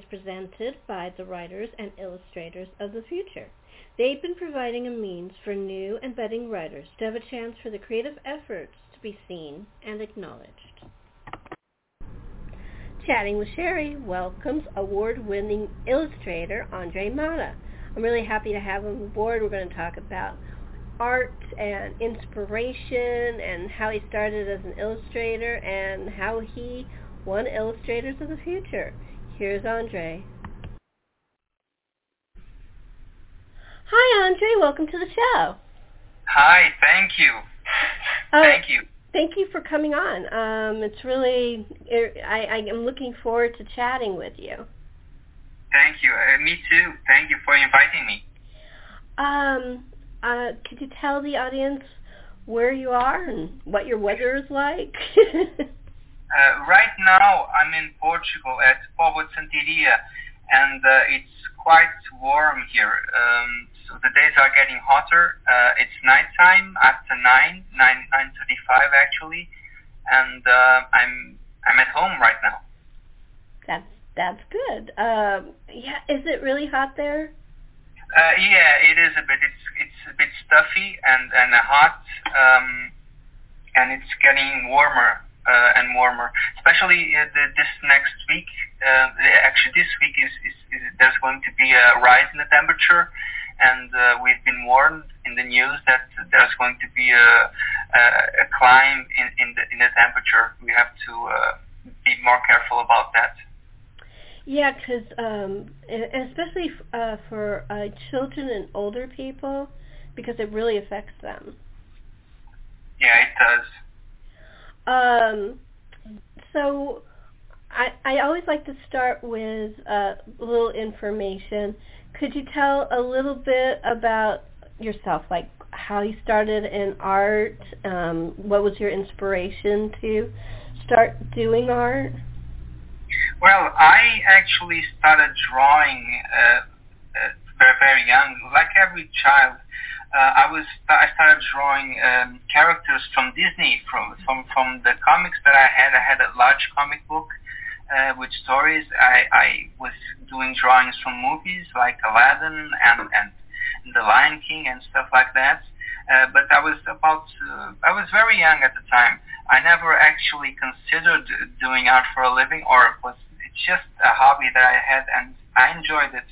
presented by the writers and illustrators of the future. They've been providing a means for new and budding writers to have a chance for the creative efforts to be seen and acknowledged. Chatting with Sherry welcomes award-winning illustrator Andre Mata. I'm really happy to have him aboard. We're going to talk about art and inspiration and how he started as an illustrator and how he won Illustrators of the Future. Here's Andre. Hi, Andre. Welcome to the show. Hi. Thank you. Thank you. Thank you for coming on. It's really, I am looking forward to chatting with you. Thank you. Me too. Thank you for inviting me. Could you tell the audience where you are and what your weather is like? Right now, I'm in Portugal at Povo de Santiria, and it's quite warm here. So the days are getting hotter. It's nighttime after 9:35 actually, and I'm at home right now. That's good. Yeah, is it really hot there? Yeah, it is a bit. It's a bit stuffy and hot, and it's getting warmer and warmer. Especially this next week. Actually, this week is there's going to be a rise in the temperature. And we've been warned in the news that there's going to be a climb in the temperature. We have to be more careful about that. Yeah, because especially for children and older people, because it really affects them. Yeah, it does. So I always like to start with a little information. Could you tell a little bit about yourself, like how you started in art? What was your inspiration to start doing art? Well, I actually started drawing very young, like every child. I started drawing characters from Disney, from the comics that I had. I had a large comic book with stories. I was doing drawings from movies like Aladdin and The Lion King and stuff like that. But I was very young at the time. I never actually considered doing art for a living, it's just a hobby that I had and I enjoyed it.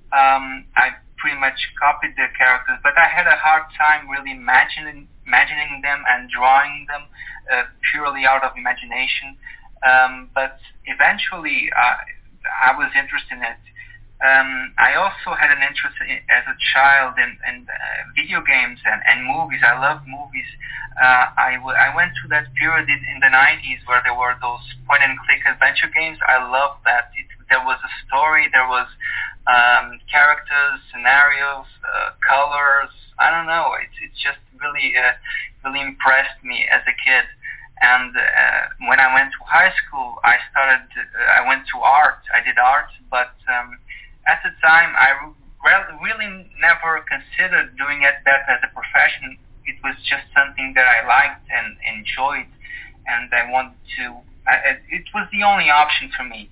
I pretty much copied the characters, but I had a hard time really imagining them and drawing them purely out of imagination. But eventually I was interested in it. I also had an interest as a child in video games and movies. I love movies. I went through that period in the 90s where there were those point-and-click adventure games. I loved that. There was a story, there was characters, scenarios, colors. I don't know. It just really impressed me as a kid. And when I went to high school, I went to art. I did art, but at the time, I really never considered doing that as a profession. It was just something that I liked and enjoyed, and I wanted to. It was the only option for me.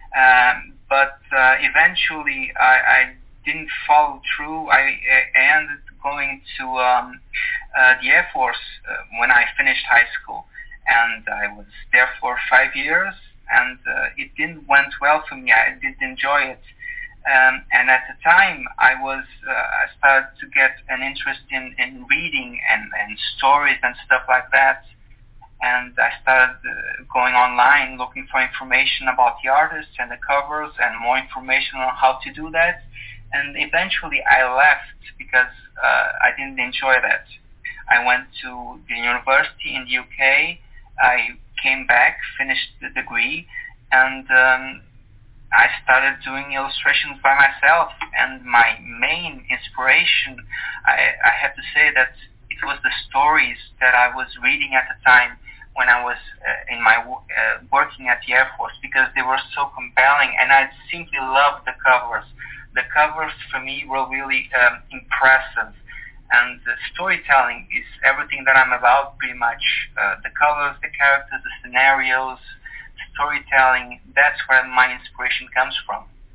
But eventually, I didn't follow through. I ended going to the Air Force when I finished high school. And I was there for 5 years, and it didn't went well for me. I didn't enjoy it. And at the time, I started to get an interest in reading and stories and stuff like that. And I started going online looking for information about the artists and the covers and more information on how to do that. And eventually I left because I didn't enjoy that. I went to the university in the UK. I came back, finished the degree, and I started doing illustrations by myself. And my main inspiration, I have to say that it was the stories that I was reading at the time when I was in my working at the Air Force, because they were so compelling, and I simply loved the covers. The covers for me were really impressive. And storytelling is everything that I'm about, pretty much. The colors, the characters, the scenarios, storytelling, that's where my inspiration comes from.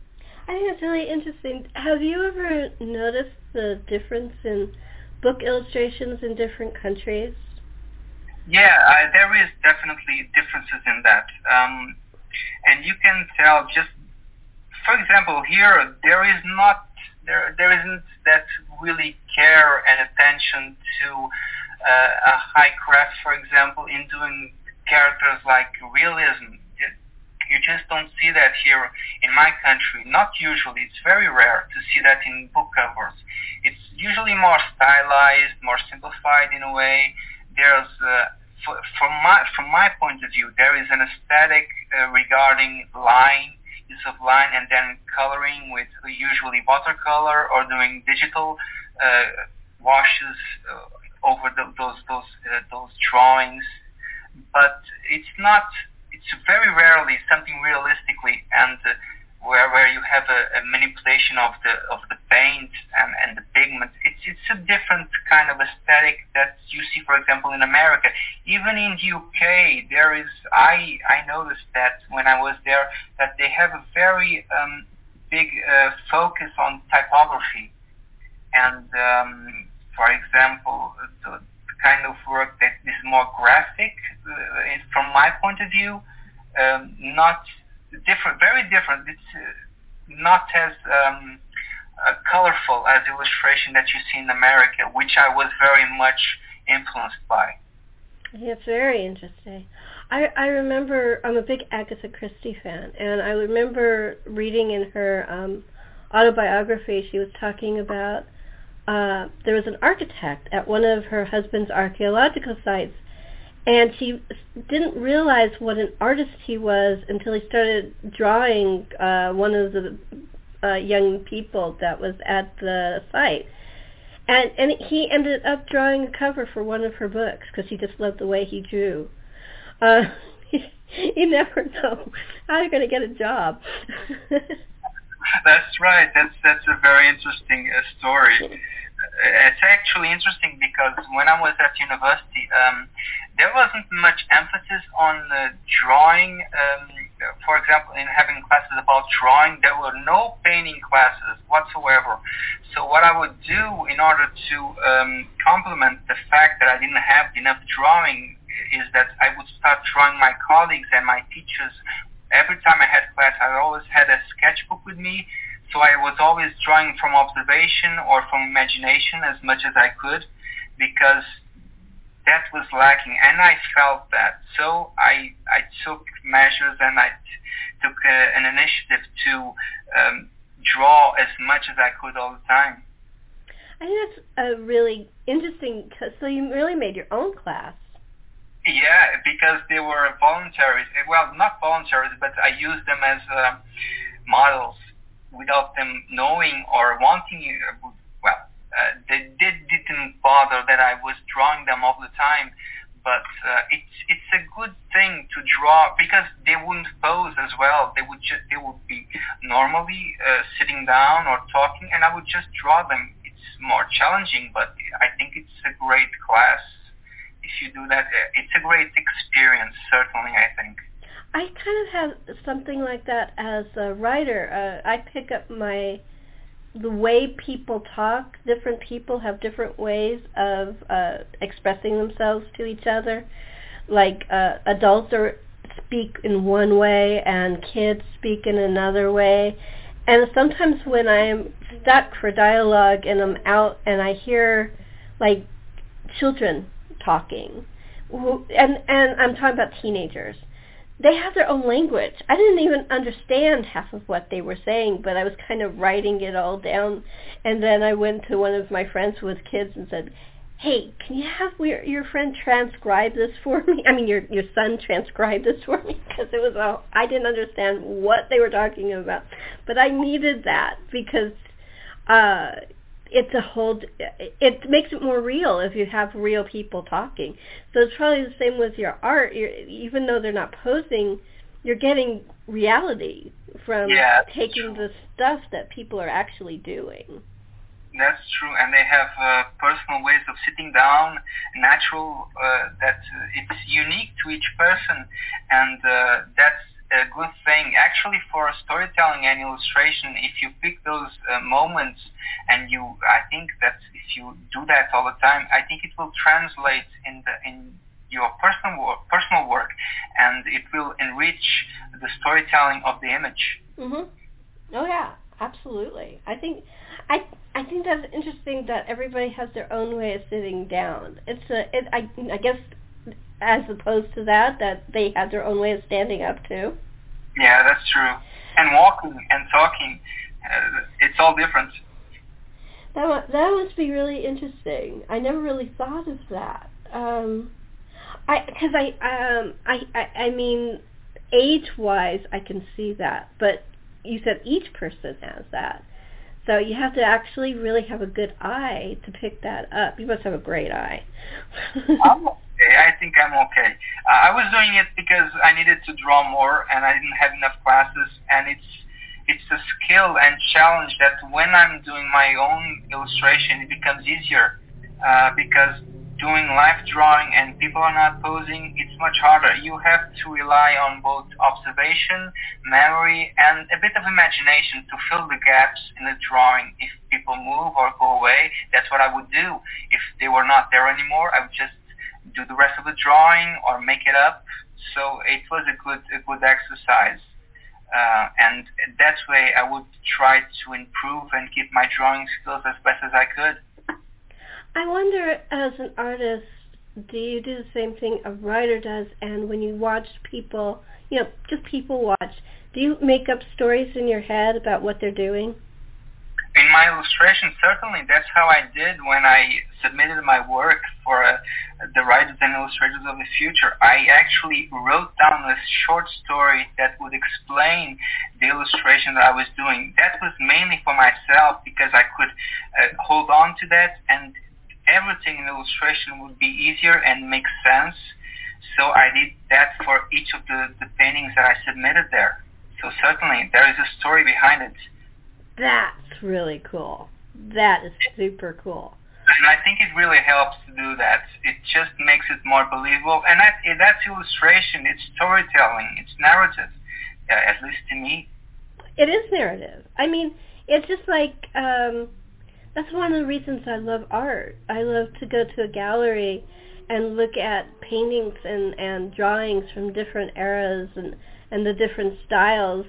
I think it's really interesting. Have you ever noticed the difference in book illustrations in different countries? Yeah, there is definitely differences in that. And you can tell just, for example, here there isn't that really care and attention to a high craft, for example, in doing characters like realism. You just don't see that here in my country. Not usually. It's very rare to see that in book covers. It's usually more stylized, more simplified in a way. There's from my point of view, there is an aesthetic regarding use of line, and then coloring with usually watercolor or doing digital washes over those drawings. But it's very rarely something realistically, and where you have a manipulation of the paint and the pigment. It's a different kind of aesthetic that you see, for example, in America. Even in the UK, there is. I noticed that when I was there that they have a very big focus on typography, and for example, the kind of work that is more graphic, from my point of view, not different, very different. It's not as colorful as illustration that you see in America, which I was very much influenced by. Yeah, it's very interesting. I remember, I'm a big Agatha Christie fan, and I remember reading in her autobiography, she was talking about there was an architect at one of her husband's archaeological sites, and she didn't realize what an artist he was until he started drawing one of the young people that was at the site. And he ended up drawing a cover for one of her books because he just loved the way he drew. You never know how you're going to get a job. That's right. That's a very interesting story. It's actually interesting because when I was at university, there wasn't much emphasis on drawing. For example, in having classes about drawing, there were no painting classes whatsoever. So what I would do in order to complement the fact that I didn't have enough drawing is that I would start drawing my colleagues and my teachers. Every time I had class, I always had a sketchbook with me. So I was always drawing from observation or from imagination as much as I could, because that was lacking, and I felt that. So I took measures, and I took an initiative to draw as much as I could all the time. I think that's really interesting. So you really made your own class. Yeah, because they were voluntary. Well, not voluntary, but I used them as models without them knowing or wanting. They didn't bother that I was drawing them all the time. But it's a good thing to draw, because they wouldn't pose as well. They would be normally sitting down or talking, and I would just draw them. It's more challenging, but I think it's a great class. If you do that, it's a great experience, certainly, I think. I kind of have something like that as a writer. I pick up the way people talk. Different people have different ways of expressing themselves to each other. Like adults speak in one way and kids speak in another way. And sometimes when I'm stuck for dialogue and I'm out and I hear like children talking, and I'm talking about teenagers, they have their own language. I didn't even understand half of what they were saying, but I was kind of writing it all down. And then I went to one of my friends with kids and said, hey, can you have your friend transcribe this for me? I mean, your son transcribe this for me? Because it was I didn't understand what they were talking about. But I needed that because it makes it more real if you have real people talking. So it's probably the same with your art. Even though they're not posing, you're getting reality from taking the stuff that people are actually doing. That's true, and they have personal ways of sitting down, natural, that it's unique to each person, and that's a good thing. Actually, for storytelling and illustration, if you pick those moments, and I think that if you do that all the time, I think it will translate in your personal work, and it will enrich the storytelling of the image. Mhm. Oh yeah, absolutely. I think that's interesting that everybody has their own way of sitting down. I guess as opposed to that they have their own way of standing up too. Yeah, that's true. And walking and talking, it's all different. That must be really interesting. I never really thought of that. I mean, age-wise, I can see that, but you said each person has that. So you have to actually really have a good eye to pick that up. You must have a great eye. I'm okay. I think I'm okay. I was doing it because I needed to draw more, and I didn't have enough classes, and it's a skill and challenge that when I'm doing my own illustration, it becomes easier because doing live drawing and people are not posing, it's much harder. You have to rely on both observation, memory, and a bit of imagination to fill the gaps in the drawing. If people move or go away, that's what I would do. If they were not there anymore, I would just do the rest of the drawing or make it up. So it was a good exercise. And that way I would try to improve and keep my drawing skills as best as I could. I wonder, as an artist, do you do the same thing a writer does? And when you watch people, just people watch, do you make up stories in your head about what they're doing? In my illustration, certainly. That's how I did when I submitted my work for the Writers and Illustrators of the Future. I actually wrote down a short story that would explain the illustration that I was doing. That was mainly for myself because I could hold on to that, and everything in illustration would be easier and make sense. So I did that for each of the paintings that I submitted there. So certainly there is a story behind it. That's really cool. That is super cool. And I think it really helps to do that. It just makes it more believable. And that's illustration. It's storytelling. It's narrative, at least to me. It is narrative. I mean, it's just like, that's one of the reasons I love art. I love to go to a gallery and look at paintings and drawings from different eras and the different styles.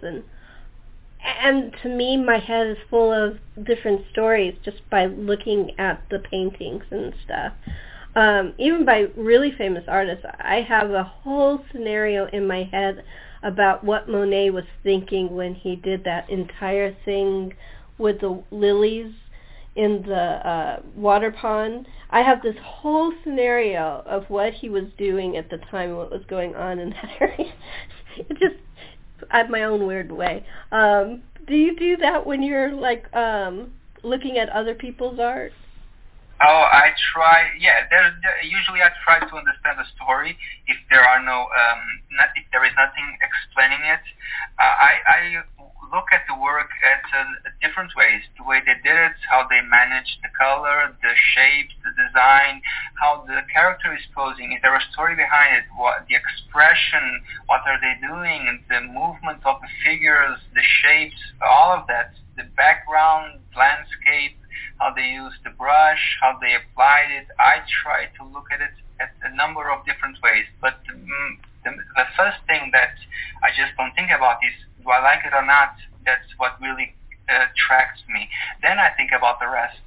And to me, my head is full of different stories just by looking at the paintings and stuff. Even by really famous artists, I have a whole scenario in my head about what Monet was thinking when he did that entire thing with the lilies in the water pond. I have this whole scenario of what he was doing at the time and what was going on in that area. It just, I have my own weird way. Do you do that when you're looking at other people's art? Oh, I try. Yeah, usually I try to understand the story. If there are if there is nothing explaining it, I look at the work at different ways. The way they did it, how they managed the color, the shapes, the design, how the character is posing. Is there a story behind it? What the expression? What are they doing? The movement of the figures, the shapes, all of that. The background, landscape, how they used the brush, how they applied it. I try to look at it at a number of different ways. But the first thing that I just don't think about is, do I like it or not? That's what really attracts me. Then I think about the rest.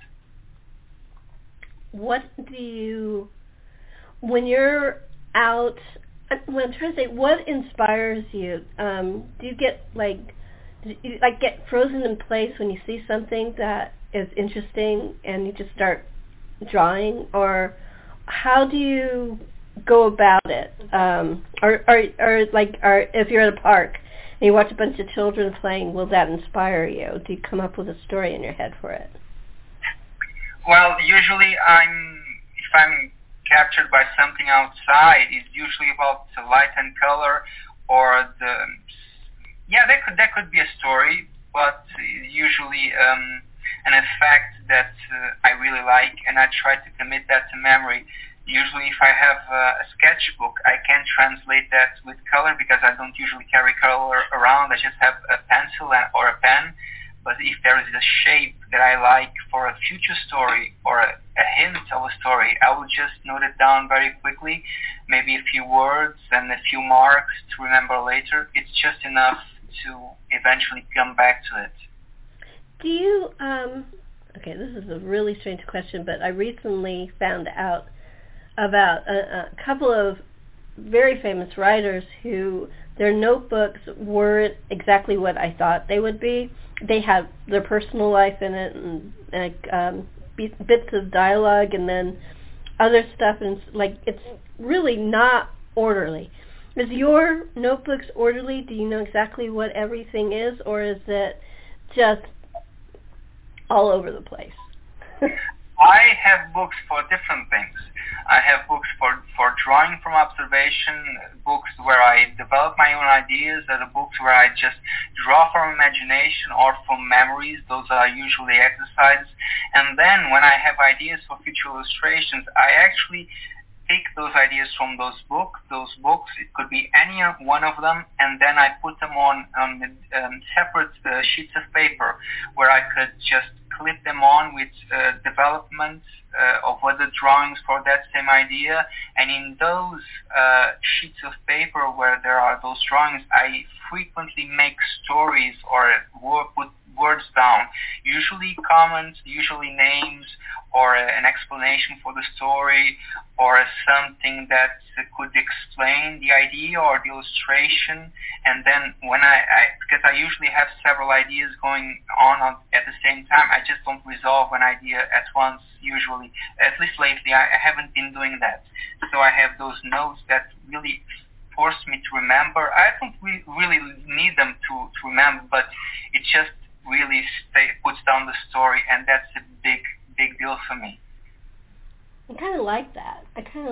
What do you, when you're out, what I'm trying to say, what inspires you? Do you get get frozen in place when you see something that is interesting and you just start drawing, or how do you go about it? Or if you're at a park and you watch a bunch of children playing, will that inspire you? Do you come up with a story in your head for it? Well, usually if I'm captured by something outside, it's usually about the light and color, or that could be a story, but usually an effect that I really like, and I try to commit that to memory. Usually if I have a sketchbook, I can translate that with color because I don't usually carry color around. I just have a pencil or a pen. But if there is a shape that I like for a future story or a hint of a story, I will just note it down very quickly, maybe a few words and a few marks to remember later. It's just enough to eventually come back to it. Do you, okay, this is a really strange question, but I recently found out about a couple of very famous writers who their notebooks weren't exactly what I thought they would be. They had their personal life in it and bits of dialogue and then other stuff, and it's really not orderly. Is your notebooks orderly? Do you know exactly what everything is, or is it just all over the place? I have books for different things. I have books for drawing from observation, books where I develop my own ideas, other books where I just draw from imagination or from memories. Those are usually exercises. And then when I have ideas for future illustrations, I actually take those ideas from those books, it could be any one of them, and then I put them on separate sheets of paper where I could just clip them on with development of other drawings for that same idea. And in those sheets of paper where there are those drawings, I frequently make stories or put words down, usually comments, usually names, or an explanation for the story, or something that could explain the idea or the illustration. And then when because I usually have several ideas going on at the same time, I just don't resolve an idea at once usually. At least lately, I haven't been doing that. So I have those notes that really force me to remember. I don't really need them to remember, but it just really puts down the story, and that's a big deal for me. I kind of like that.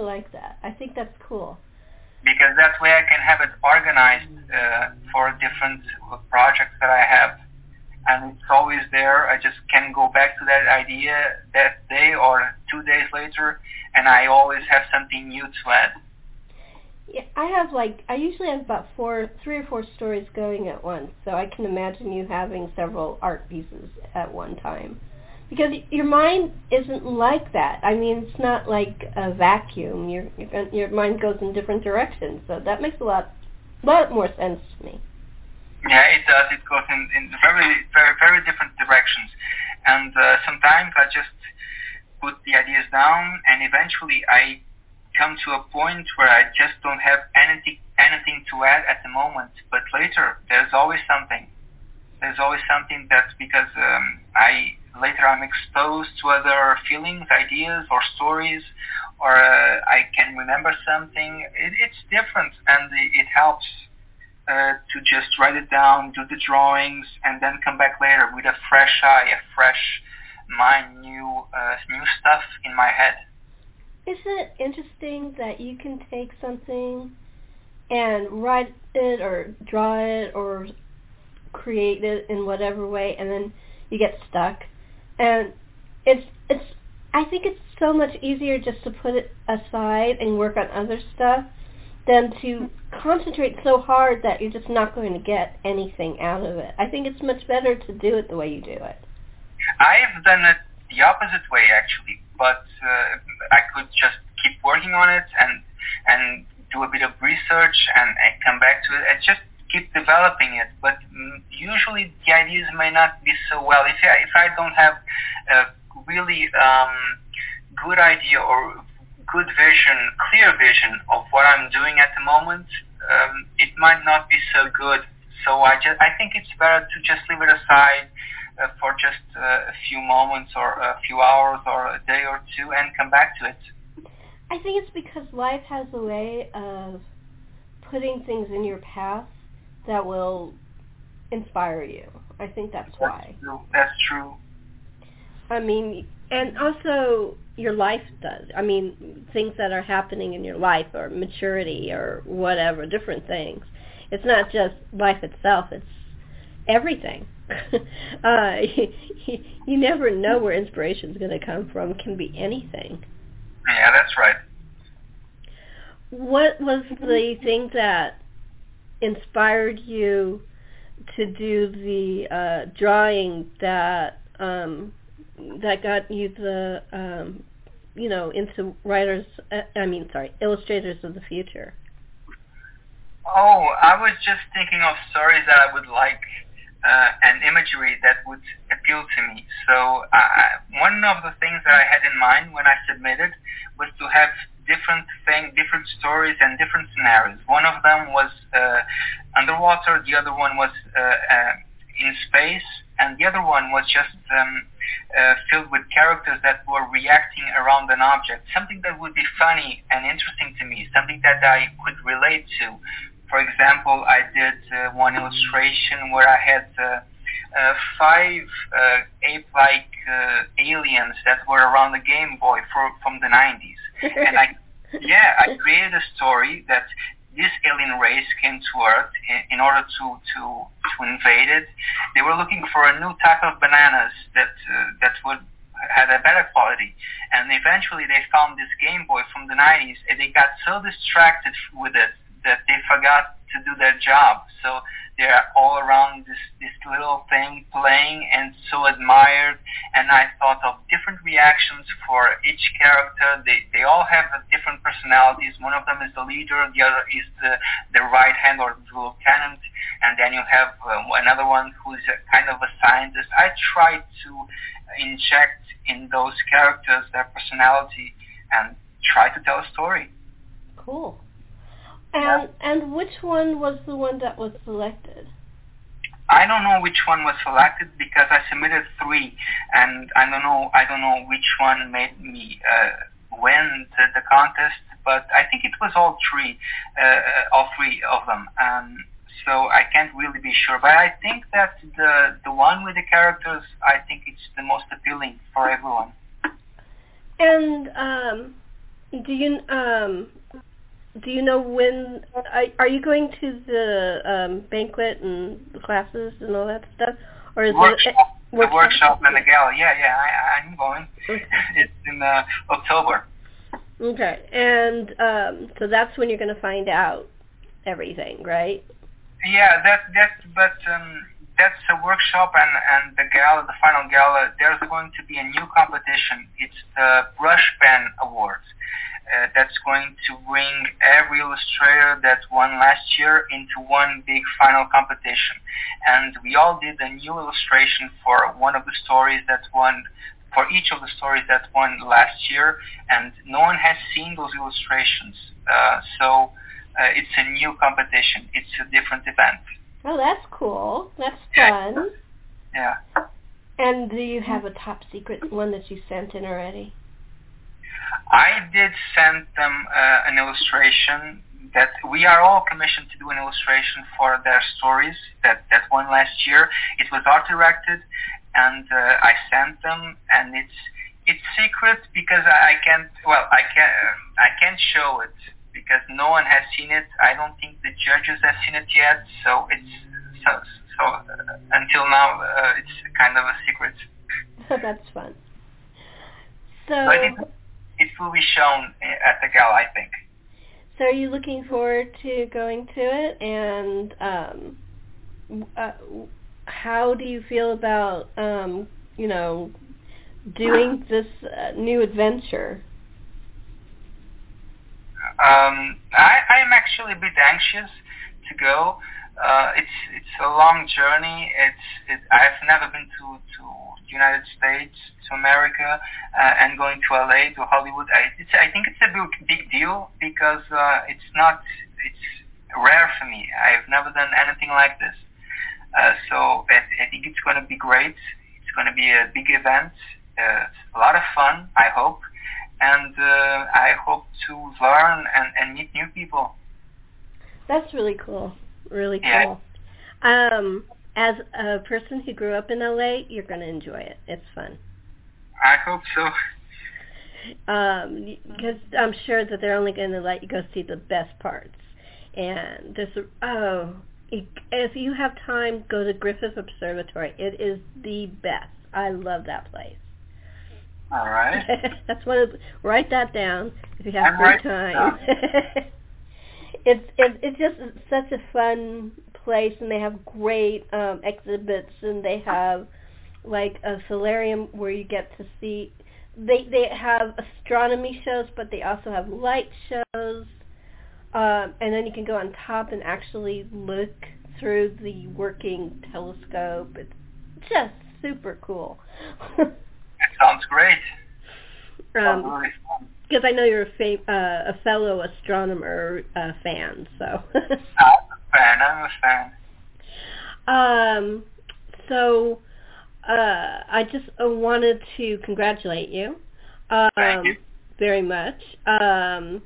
I think that's cool. Because that way I can have it organized for different projects that I have. And it's always there. I just can go back to that idea that day or 2 days later, and I always have something new to add. Yeah, I usually have about 3 or 4 stories going at once, so I can imagine you having several art pieces at one time. Because your mind isn't like that. I mean, it's not like a vacuum. Your mind goes in different directions, so that makes a lot more sense to me. Yeah, it does. It goes in very, very, very different directions. And sometimes I just put the ideas down, and eventually I come to a point where I just don't have anything to add at the moment. But later, there's always something. There's always something that's because I'm exposed to other feelings, ideas, or stories, or I can remember something. It's different, and it helps to just write it down, do the drawings, and then come back later with a fresh eye, a fresh mind, new stuff in my head. Isn't it interesting that you can take something and write it or draw it or create it in whatever way, and then you get stuck? And I think it's so much easier just to put it aside and work on other stuff than to concentrate so hard that you're just not going to get anything out of it. I think it's much better to do it the way you do it. I've done it the opposite way, actually, but I could just keep working on it and do a bit of research and come back to it and just keep developing it. But usually the ideas may not be so well. If I don't have a really good idea or good vision, clear vision of what I'm doing at the moment, it might not be so good. So I think it's better to just leave it aside for just a few moments or a few hours or a day or two and come back to it. I think it's because life has a way of putting things in your path that will inspire you. I think that's why. That's true. I mean, and also your life does. I mean, things that are happening in your life or maturity or whatever, different things. It's not just life itself, it's everything. You never know where inspiration's going to come from. It can be anything. Yeah, that's right. what was the thing that inspired you to do the drawing that got you the into illustrators of the future? Oh, I was just thinking of stories that I would like and imagery that would appeal to me. So one of the things that I had in mind when I submitted was to have different stories and different scenarios. One of them was underwater, the other one was in space, and the other one was just filled with characters that were reacting around an object, something that would be funny and interesting to me, something that I could relate to. For example, I did one illustration where I had 5 ape-like aliens that were around the Game Boy from the 90s. And I created a story that this alien race came to Earth in order to invade it. They were looking for a new type of bananas that would had a better quality. And eventually they found this Game Boy from the 90s, and they got so distracted with it that they forgot to do their job. So they're all around this little thing playing and so admired. And I thought of different reactions for each character. They all have different personalities. One of them is the leader, the other is the right hand or the lieutenant, and then you have another one who's kind of a scientist. I tried to inject in those characters their personality and try to tell a story. Cool. And which one was the one that was selected? I don't know which one was selected because I submitted 3, and I don't know which one made me win the contest. But I think it was all 3 of them. So I can't really be sure. But I think that the one with the characters, I think it's the most appealing for everyone. And do you know when, are you going to the banquet and the classes and all that stuff? Or is the workshop and the gala? Yeah, I'm going. Okay. It's in October. Okay, and so that's when you're going to find out everything, right? Yeah, that's a workshop and the gala, the final gala. There's going to be a new competition. It's the Brush Pen Awards. That's going to bring every illustrator that won last year into one big final competition. And we all did a new illustration for one of the stories that won, for each of the stories that won last year, and no one has seen those illustrations. So it's a new competition. It's a different event. Oh, that's cool. That's fun. Yeah. And do you have a top secret one that you sent in already? I did send them an illustration that we are all commissioned to do an illustration for their stories that won last year. It was art directed, and I sent them, and it's secret because I can't show it because no one has seen it. I don't think the judges have seen it yet, so until now it's kind of a secret. That's fun. So it will be shown at the gala, I think. So are you looking forward to going to it? And how do you feel about, doing this new adventure? I'm actually a bit anxious to go. It's a long journey. I've never been to the United States, to America, and going to LA, to Hollywood. I think it's a big deal because it's rare for me. I've never done anything like this. So I think it's going to be great. It's going to be a big event, a lot of fun, I hope, and I hope to learn and meet new people. That's really cool. Really cool. Yeah. As a person who grew up in LA, you're going to enjoy it. It's fun. I hope so. Because I'm sure that they're only going to let you go see the best parts. And if you have time, go to Griffith Observatory. It is the best. I love that place. All right. That's write that down if you have free time. it's just such a fun place, and they have great exhibits, and they have like a solarium where you get to see. They have astronomy shows, but they also have light shows, and then you can go on top and actually look through the working telescope. It's just super cool. It sounds great. Sounds really fun. Because I know you're a fellow astronomer fan, so. I'm a fan. So I just wanted to congratulate you. Thank you. Very much. And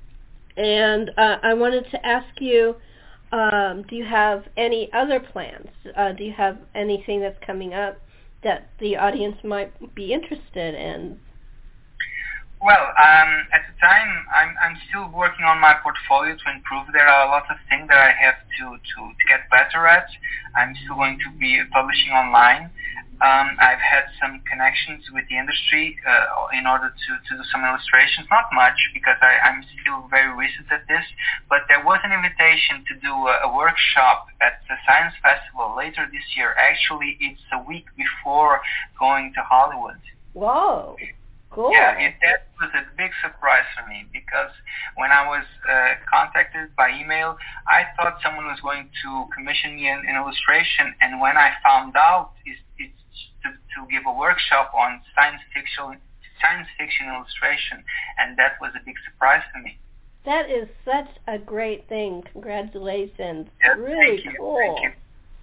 I wanted to ask you, do you have any other plans? Do you have anything that's coming up that the audience might be interested in? Well, at the time, I'm still working on my portfolio to improve. There are a lot of things that I have to get better at. I'm still going to be publishing online. I've had some connections with the industry in order to do some illustrations. Not much, because I'm still very recent at this, but there was an invitation to do a workshop at the Science Festival later this year. Actually, it's a week before going to Hollywood. Whoa. Cool. Yeah, that was a big surprise for me, because when I was contacted by email, I thought someone was going to commission me an illustration, and when I found out it's to give a workshop on science fiction illustration, and that was a big surprise for me. That is such a great thing. Congratulations. Yes, really thank you. Cool. Thank you.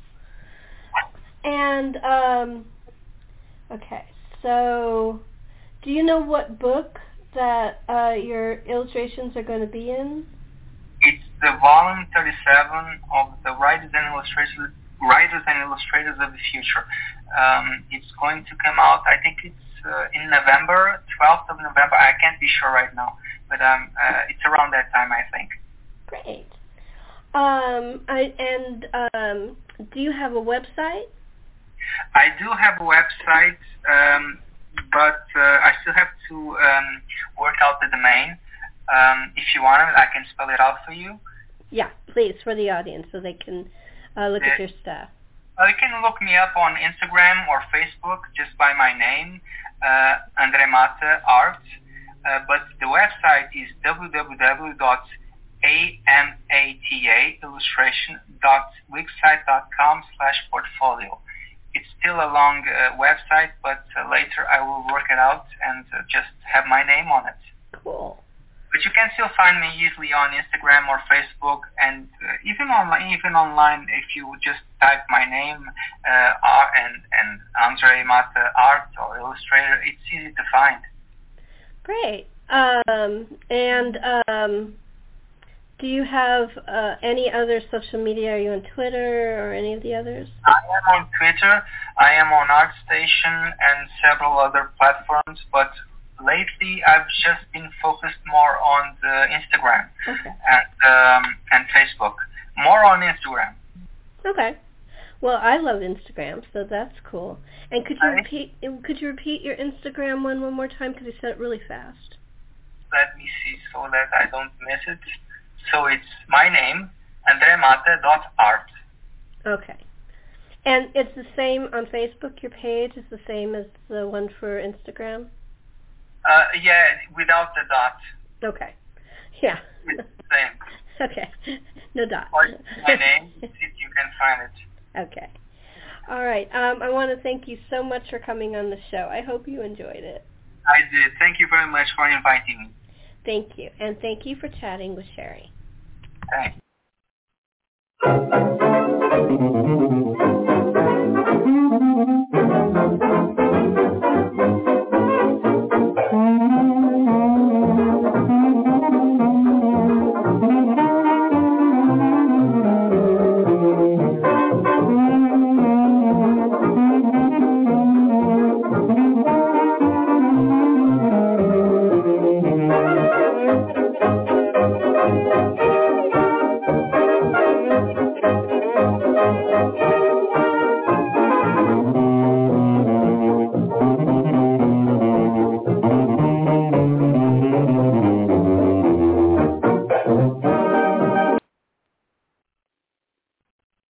And okay, so do you know what book that your illustrations are going to be in? It's the volume 37 of the Writers and Illustrators of the Future. It's going to come out, I think it's in November, 12th of November. I can't be sure right now, but it's around that time, I think. Great. Do you have a website? I do have a website, but I still have to work out the domain. If you want it, I can spell it out for you. Yeah, please, for the audience, so they can look at your stuff. You can look me up on Instagram or Facebook just by my name, André Mata Art. But the website is www.amataillustration.wixsite.com/portfolio. It's still a long website, but later I will work it out and just have my name on it. Cool. But you can still find me easily on Instagram or Facebook, and even online, if you just type my name and André Mata Art or Illustrator, it's easy to find. Great. Do you have any other social media? Are you on Twitter or any of the others? I am on Twitter. I am on ArtStation and several other platforms, but lately I've just been focused more on the Instagram and Facebook. More on Instagram. Okay. Well, I love Instagram, so that's cool. And could you repeat your Instagram one more time, because you said it really fast? Let me see so that I don't miss it. So it's my name, andremata.art. Okay. And it's the same on Facebook? Your page is the same as the one for Instagram? Yeah, without the dot. Okay. Yeah. It's the same. Okay. No dot. Or my name, if you can find it. Okay. All right. I want to thank you so much for coming on the show. I hope you enjoyed it. I did. Thank you very much for inviting me. Thank you. And thank you for chatting with Sherry. Thanks.